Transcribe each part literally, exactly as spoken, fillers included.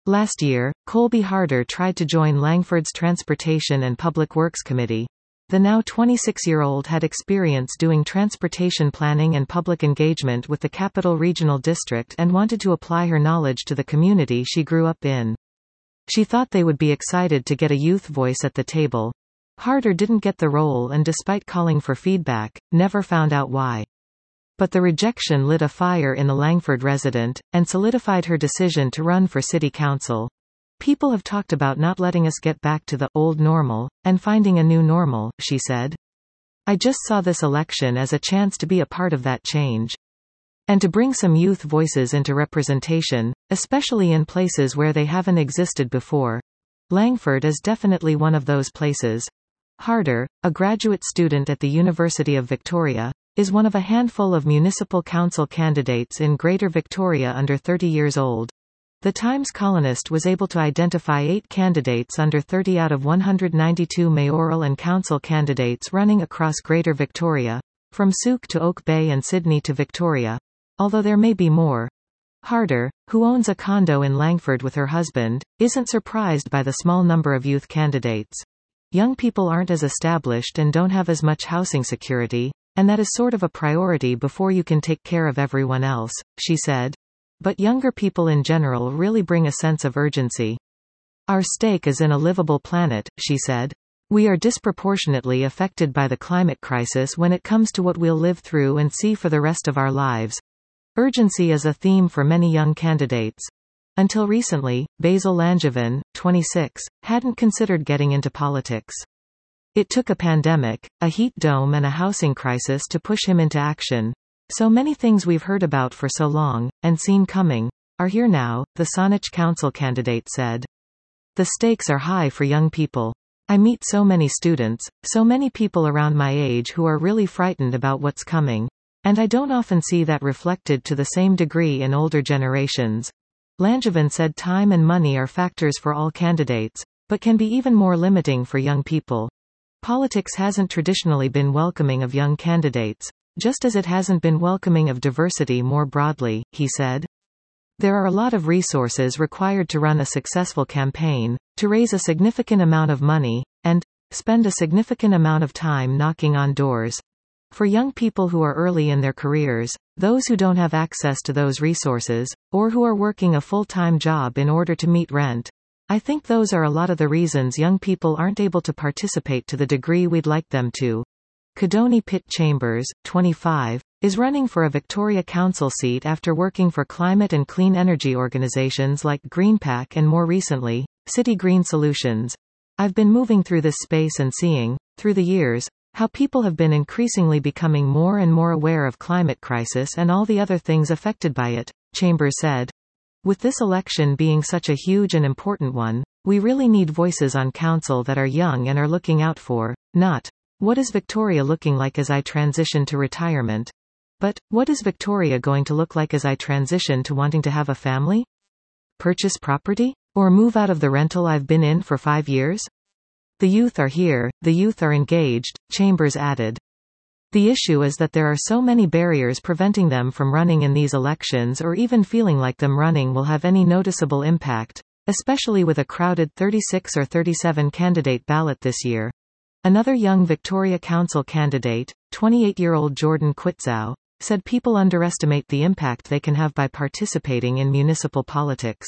Last year, Colby Harder tried to join Langford's Transportation and Public Works Committee. The now twenty-six-year-old had experience doing transportation planning and public engagement with the Capital Regional District and wanted to apply her knowledge to the community she grew up in. She thought they would be excited to get a youth voice at the table. Harder didn't get the role and, despite calling for feedback, never found out why. But the rejection lit a fire in the Langford resident, and solidified her decision to run for city council. People have talked about not letting us get back to the old normal, and finding a new normal, she said. I just saw this election as a chance to be a part of that change. And to bring some youth voices into representation, especially in places where they haven't existed before. Langford is definitely one of those places. Harder, a graduate student at the University of Victoria, is one of a handful of municipal council candidates in Greater Victoria under thirty years old. The Times Colonist was able to identify eight candidates under thirty out of one hundred ninety-two mayoral and council candidates running across Greater Victoria, from Souk to Oak Bay and Sydney to Victoria, although there may be more. Harder, who owns a condo in Langford with her husband, isn't surprised by the small number of youth candidates. Young people aren't as established and don't have as much housing security, and that is sort of a priority before you can take care of everyone else, she said. But younger people in general really bring a sense of urgency. Our stake is in a livable planet, she said. We are disproportionately affected by the climate crisis when it comes to what we'll live through and see for the rest of our lives. Urgency is a theme for many young candidates. Until recently, Basil Langevin, twenty-six, hadn't considered getting into politics. It took a pandemic, a heat dome and a housing crisis to push him into action. So many things we've heard about for so long, and seen coming, are here now, the Saanich Council candidate said. The stakes are high for young people. I meet so many students, so many people around my age who are really frightened about what's coming. And I don't often see that reflected to the same degree in older generations. Langevin said time and money are factors for all candidates, but can be even more limiting for young people. Politics hasn't traditionally been welcoming of young candidates. Just as it hasn't been welcoming of diversity more broadly, he said. There are a lot of resources required to run a successful campaign, to raise a significant amount of money, and spend a significant amount of time knocking on doors. For young people who are early in their careers, those who don't have access to those resources, or who are working a full-time job in order to meet rent, I think those are a lot of the reasons young people aren't able to participate to the degree we'd like them to. Kadoni Pitt Chambers, twenty-five, is running for a Victoria Council seat after working for climate and clean energy organisations like GreenPack and more recently, City Green Solutions. I've been moving through this space and seeing, through the years, how people have been increasingly becoming more and more aware of climate crisis and all the other things affected by it, Chambers said. With this election being such a huge and important one, we really need voices on council that are young and are looking out for, not, what is Victoria looking like as I transition to retirement? But, what is Victoria going to look like as I transition to wanting to have a family? Purchase property? Or move out of the rental I've been in for five years? The youth are here, the youth are engaged, Chambers added. The issue is that there are so many barriers preventing them from running in these elections or even feeling like them running will have any noticeable impact, especially with a crowded thirty-six or thirty-seven candidate ballot this year. Another young Victoria Council candidate, twenty-eight-year-old Jordan Quitzow, said people underestimate the impact they can have by participating in municipal politics.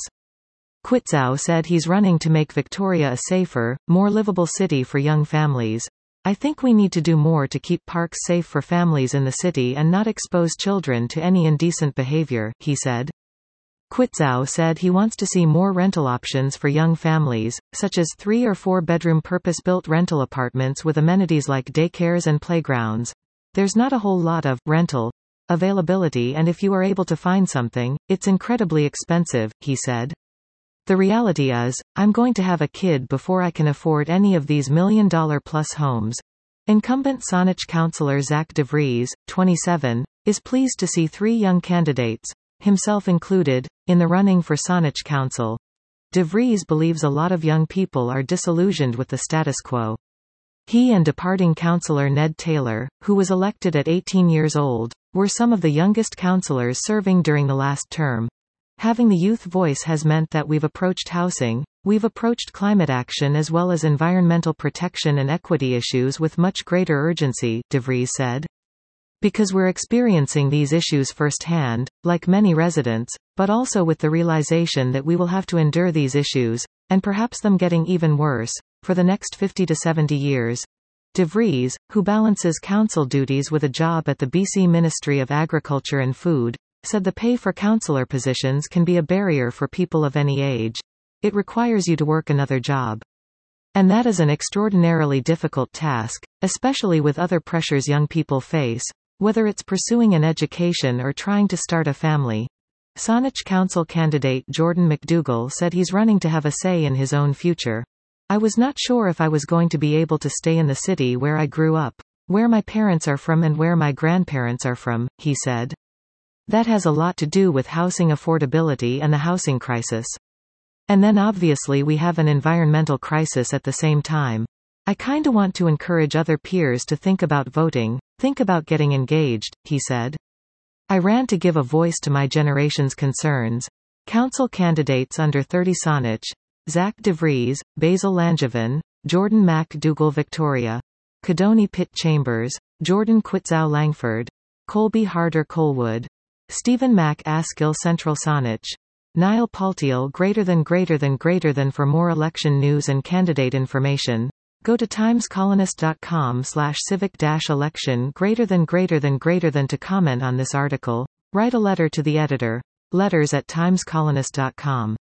Quitzow said he's running to make Victoria a safer, more livable city for young families. I think we need to do more to keep parks safe for families in the city and not expose children to any indecent behavior, he said. Quitzow said he wants to see more rental options for young families, such as three or four bedroom purpose-built rental apartments with amenities like daycares and playgrounds. There's not a whole lot of rental availability, and if you are able to find something, it's incredibly expensive, he said. The reality is, I'm going to have a kid before I can afford any of these million-dollar-plus homes. Incumbent Saanich councillor Zach de Vries, twenty-seven, is pleased to see three young candidates, himself included, in the running for Saanich Council. De Vries believes a lot of young people are disillusioned with the status quo. He and departing councillor Ned Taylor, who was elected at eighteen years old, were some of the youngest councillors serving during the last term. Having the youth voice has meant that we've approached housing, we've approached climate action as well as environmental protection and equity issues with much greater urgency, De Vries said. Because we're experiencing these issues firsthand, like many residents, but also with the realization that we will have to endure these issues, and perhaps them getting even worse, for the next fifty to seventy years. De Vries, who balances council duties with a job at the B C Ministry of Agriculture and Food, said the pay for councillor positions can be a barrier for people of any age. It requires you to work another job. And that is an extraordinarily difficult task, especially with other pressures young people face, whether it's pursuing an education or trying to start a family. Saanich Council candidate Jordan McDougall said he's running to have a say in his own future. I was not sure if I was going to be able to stay in the city where I grew up, where my parents are from and where my grandparents are from, he said. That has a lot to do with housing affordability and the housing crisis. And then obviously we have an environmental crisis at the same time. I kinda want to encourage other peers to think about voting, think about getting engaged, he said. I ran to give a voice to my generation's concerns. Council candidates under thirty Saanich, Zach De Vries, Basil Langevin, Jordan McDougall Victoria, Kadoni Pitt Chambers, Jordan Quitzow Langford, Colby Harder Colwood, Stephen Mac Askill Central Saanich, Niall Paltiel greater than greater than greater than. For more election news and candidate information, go to timescolonist dot com slash civic dash election greater than greater than greater than. To comment on this article, write a letter to the editor. Letters at timescolonist dot com.